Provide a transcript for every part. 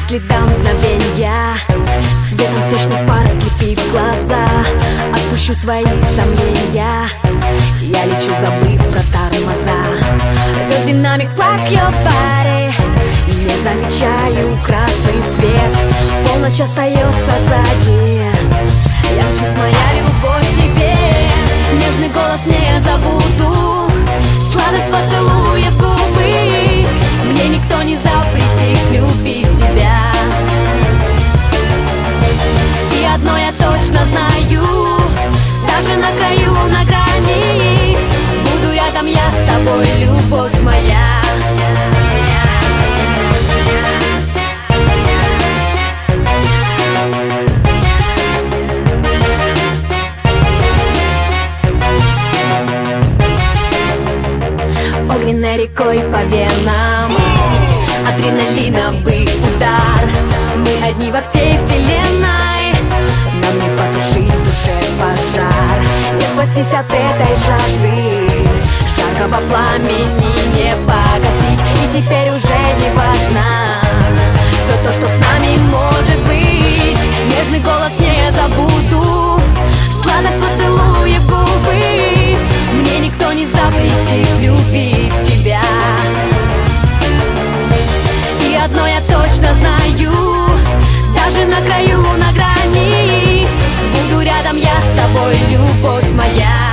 следам мгновенья, светом встречных пар слепит глаза. Отпущу свои сомнения, я лечу, забыв про тормоза. The dynamic rock your body, не замечаю красный свет. Полночь остается сзади, я мчусь, моя любовь к тебе. Нежный голос не забуду, сладость поцелуя в губы. Мне никто не запретит любить тебя. И одно я точно знаю, даже на краю, на грани, буду рядом я с тобой, любовь моя. Огненной рекой по венам, адреналиновый удар. Мы одни во всей вселенной, нам не потушить в душе пожар. Не спастись от этой жажды, жаркого пламени не погасить. И теперь уже не важно, кто с нами может быть. Нежный голос не забуду, сладость поцелуя в губы. Мне никто не запретит любить тебя. И одно я точно знаю, даже на краю, на грани, буду рядом я с тобой, любовь моя.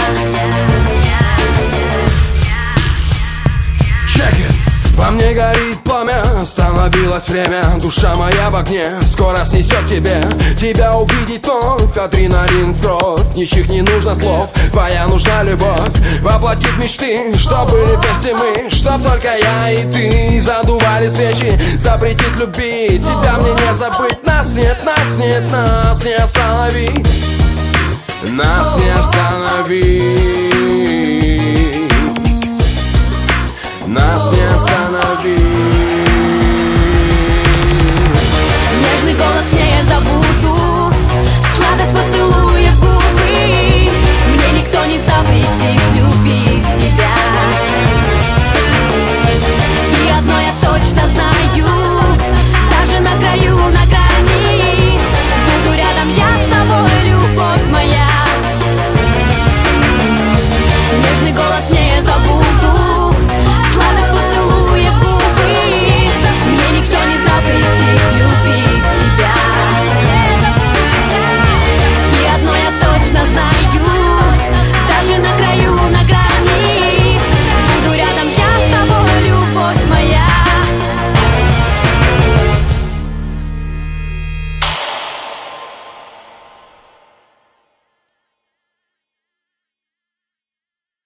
Во мне горит пламя, остановилось время. Душа моя в огне, скоро снесет к тебе. Тебя увидеть вновь, адреналин в кровь. Ничьих не нужно слов, твоя нужна любовь. Воплотить мечты, чтоб были вместе мы, чтоб только я и ты задували свечи. Запретить любить, тебя мне не забыть. Нас нет, нас нет, нас не останови. Нас не останови. Нас не останови.